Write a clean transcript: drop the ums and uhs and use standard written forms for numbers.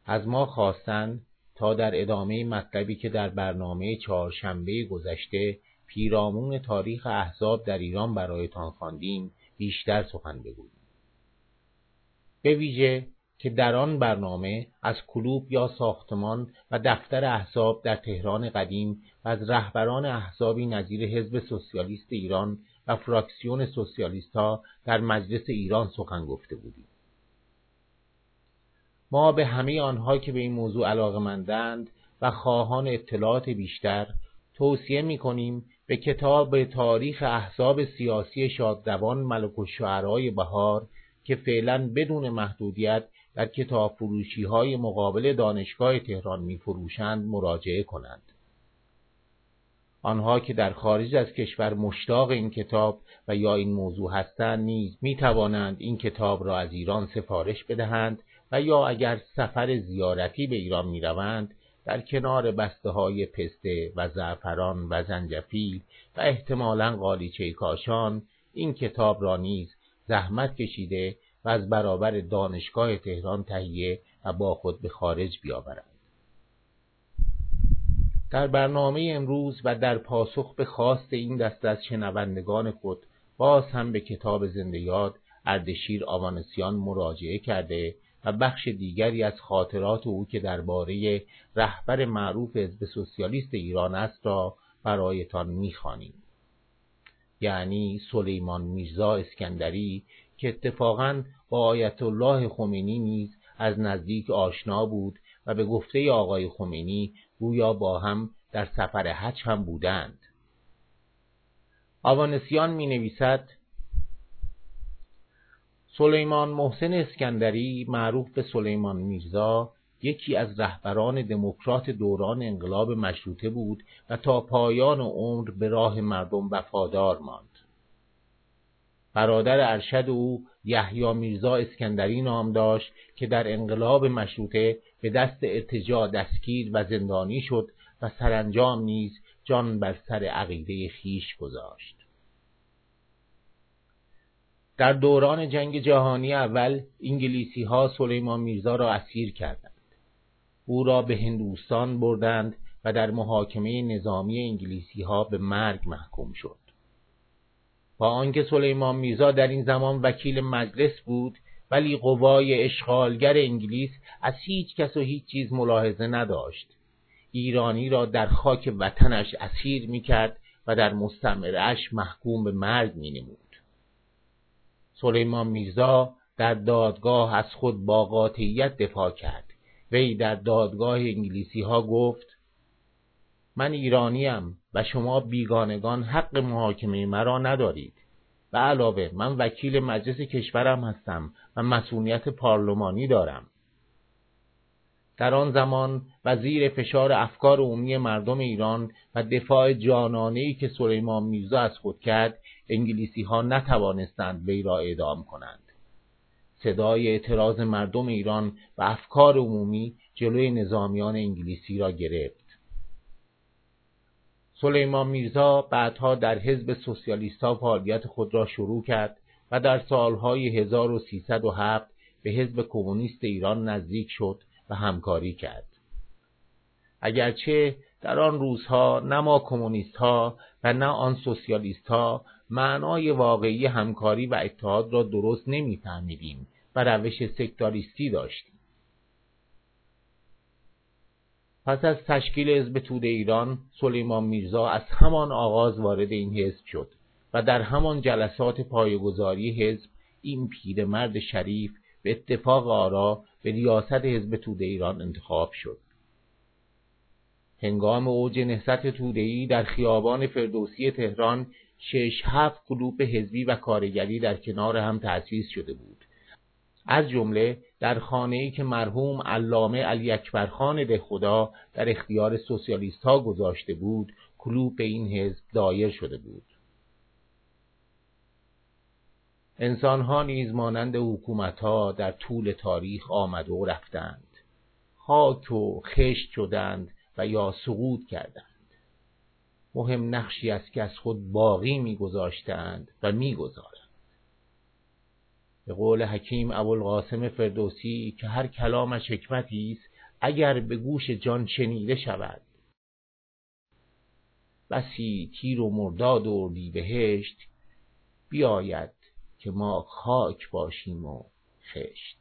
از ما خواستند تا در ادامه مطلبی که در برنامه چهارشنبه گذشته پیرامون تاریخ احزاب در ایران برایتان خواندیم بیشتر سخن بگوییم. به ویژه که در آن برنامه از کلوب یا ساختمان و دفتر احزاب در تهران قدیم و از رهبران احزابی نظیر حزب سوسیالیست ایران و فراکسیون سوسیالیست‌ها در مجلس ایران سخن گفته بودیم. ما به همه آنها که به این موضوع علاقه‌مندند و خواهان اطلاعات بیشتر توصیه می‌کنیم به کتاب تاریخ احزاب سیاسی شادروان ملک الشعرای بهار که فعلا بدون محدودیت در کتاب فروشی‌های مقابل دانشگاه تهران می‌فروشند مراجعه کنند. آنها که در خارج از کشور مشتاق این کتاب و یا این موضوع هستند نیز می‌توانند این کتاب را از ایران سفارش بدهند و یا اگر سفر زیارتی به ایران می‌روند در کنار بسته‌های پسته و زعفران و زنجفیل و احتمالاً قالیچه کاشان این کتاب را نیز زحمت کشیده و از برابر دانشگاه تهران تهیه و با خود به خارج بیاورند. در برنامه امروز و در پاسخ به خواست این دسته از شنوندگان خود باز هم به کتاب زنده یاد اردشیر آوانسیان مراجعه کرده و بخش دیگری از خاطرات او که درباره رهبر معروف حزب سوسیالیست ایران است را برایتان می‌خوانیم. یعنی سلیمان میرزا اسکندری که اتفاقاً با آیت الله خمینی نیز از نزدیک آشنا بود و به گفته آقای خمینی گویا با هم در سفر حج هم بودند. آوانسیان می نویسد: سلیمان محسن اسکندری معروف به سلیمان میرزا یکی از رهبران دموکرات دوران انقلاب مشروطه بود و تا پایان عمر به راه مردم وفادار ماند. برادر ارشد او یحیی میرزا اسکندری نام داشت که در انقلاب مشروطه به دست ارتجاع دستگیر و زندانی شد و سرانجام نیز جان بر سر عقیده خیش گذاشت. در دوران جنگ جهانی اول انگلیسی‌ها سلیمان میرزا را اسیر کردند. او را به هندوستان بردند و در محاکمه نظامی انگلیسی‌ها به مرگ محکوم شد. با آنکه سلیمان میرزا در این زمان وکیل مجلس بود، ولی قوای اشغالگر انگلیس از هیچ کس و هیچ چیز ملاحظه نداشت. ایرانی را در خاک وطنش اسیر می‌کرد و در مستعمره‌اش محکوم به مرگ می‌نمود. سلیمان میرزا در دادگاه از خود با قاطعیت دفاع کرد. وی در دادگاه انگلیسی‌ها گفت: من ایرانیم و شما بیگانگان حق محاکمه مرا ندارید. و علاوه من وکیل مجلس کشورم هستم و مسئولیت پارلمانی دارم. در آن زمان وزیر فشار افکار عمومی مردم ایران و دفاع جانانه‌ای که سلیمان میرزا از خود کرد، انگلیسی‌ها نتوانستند وی را اعدام کنند. صدای اعتراض مردم ایران و افکار عمومی جلوی نظامیان انگلیسی را گرفت. سلیمان میرزا بعدها در حزب سوسیالیست‌ها فعالیت خود را شروع کرد و در سالهای 1307 به حزب کمونیست ایران نزدیک شد و همکاری کرد. اگرچه در آن روزها نه ما کمونیست‌ها و نه آن سوسیالیست‌ها معنای واقعی همکاری و اتحاد را درست نمی‌فهمیدیم و روش سکتاریستی داشتیم. پس از تشکیل حزب توده ایران، سلیمان میرزا از همان آغاز وارد این حزب شد و در همان جلسات پایه‌گذاری حزب این پیرمرد شریف به اتفاق آرا به ریاست حزب توده ایران انتخاب شد. هنگام اوج نهضت توده‌ای در خیابان فردوسی تهران 6-7 کلوپ حزبی و کارگری در کنار هم تأسیس شده بود. از جمله در خانه‌ای که مرحوم علامه علی اکبرخان دهخدا در اختیار سوسیالیست‌ها گذاشته بود، کلوپ این حزب دایر شده بود. انسان‌ها نیز مانند حکومت‌ها در طول تاریخ آمد و رفتند، خاک و خشت شدند و یا سقوط کردند. مهم نقشی است که از خود باقی می‌گذاشتند و می‌گذارند. به قول حکیم ابوالقاسم فردوسی که هر کلامش حکمتی است، اگر به گوش جان شنیده شود. بسی تیر و مرداد و اردیبهشت، بیاید که ما خاک باشیم و خشت.